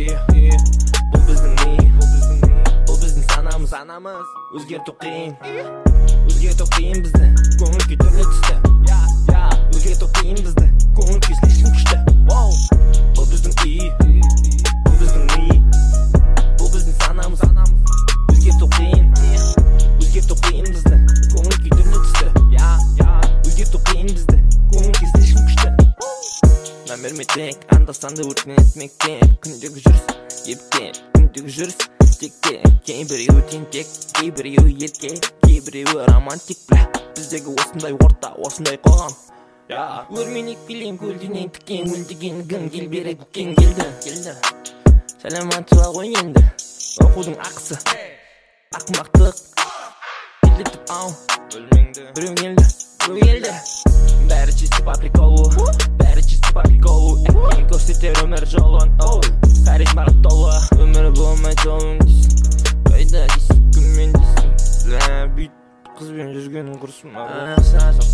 Бұл біздің ми, бұл біздің санамыз. Өзгерту қиын бізді, көңіл күй түрлі түсті. Өзгерту қиын бізді, көңіл күй слишком күшті. Бұл біздің үй, бұл біздің ми, бұл біздің санамыз. Өзгерту қиын бізді, көңіл күй түрлі түсті. Өзгерту қиын бізді, көңіл күй слишком күшті. Номер метек, анда-санда өртенеді мектеп. Күндегі жүріс ептеп, күндегі жүріс текте. Кейбіреуі тентек, кейбіреуі ерке, кейбіреуі романтик. Біздегі осындай орта, осындай қоғам. Өрменек билем көлденең тіккен, өлдеген гін кел бері көккен келді. Сәлематыға ғой енді, оқудың ақысы. Ақымақтық келдетіп ау, біреу келді. Бәрі чисто по приколу, әккен көрсетер өмір жолын. Харизмаға толы, өмірі болмай жолың дейсің. Қайда дейсің, кіммен дейсің. Бүйт қызбен жүргенің құрсын.